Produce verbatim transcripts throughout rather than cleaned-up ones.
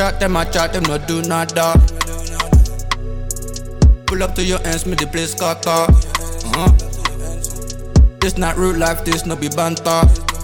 chat, them a chat, them no do nada. Pull up to your ends, me the place scatter. Uh-huh. This not real life, this no be banter.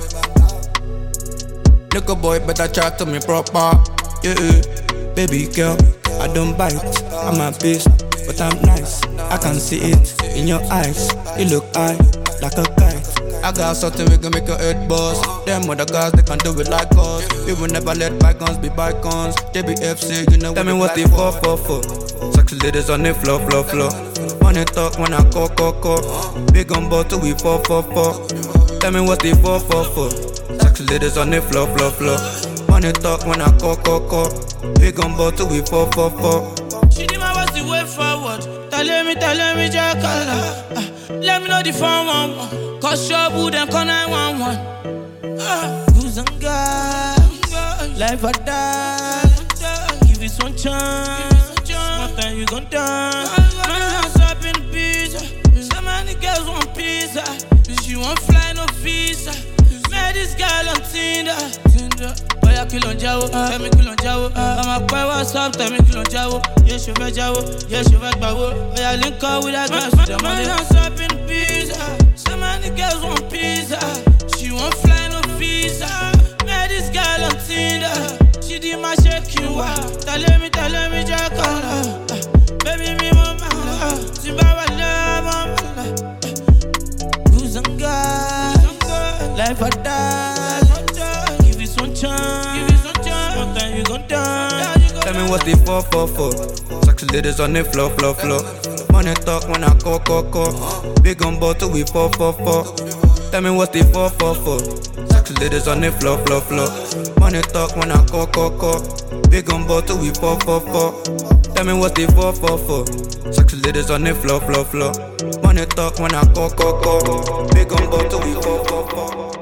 Little boy better chat to me proper. Yeah, yeah. Baby girl, I don't bite, I'm a beast, but I'm nice. I can see it in your eyes. You look high, like a kite. I got something we can make your head buzz. Them other guys, they can do it like us. We will never let bygones be bygones. J B F C, you know. Tell me what they for, for, for. Sexy ladies on the floor, floor, floor. Money talk when I call, call, call. Big on bottle, we four, four, four. Tell me what they for, for, for. Sexy ladies on the floor, floor, floor. Money talk when I call, call, call. Big on bottle, we four, four, four. She did my what's the way forward. Tell me, tell me, Jack. Uh, let me know the phone one one. Cause your boo then call nine one one. Uh, Who's on God? Life or die. Give it one chance. One time you gon' die. Man, I'm up in the pizza. So many girls want pizza. She won't fly no visa. Met this girl on Tinder. Tinder. Oh yeah, kill on Jawo. Tell me kill on Jawo. I'm a boy, what's up? Tell me kill on Jawo. Yes, you bet Jawo. Yes, you bet Bawo. Oh yeah, link up with that girl. Man, I'm up in the pizza. So many girls want pizza. She won't fly no visa. Met this girl on Tinder. She did my shaking wow. Tell me, tell me, Jack. Baby, me mama. Zimbabwe love mama. Who's on God? Life or die. Give it one chance. One time you gon' die. Tell me what they for, for, for. Sexy ladies on the floor, floor, floor. Money talk when I call, call, call. Big on bottle, we four, four, four. Tell me what they for, for, for. Sexy ladies on the floor, floor, floor. Money talk when I call, call, call. Big on bottle, we four, four, four. Tell me what they for, for, for. Sexy ladies on the floor, floor, floor. Money talk when I call, call, call. Big on bottle, we four, four, four.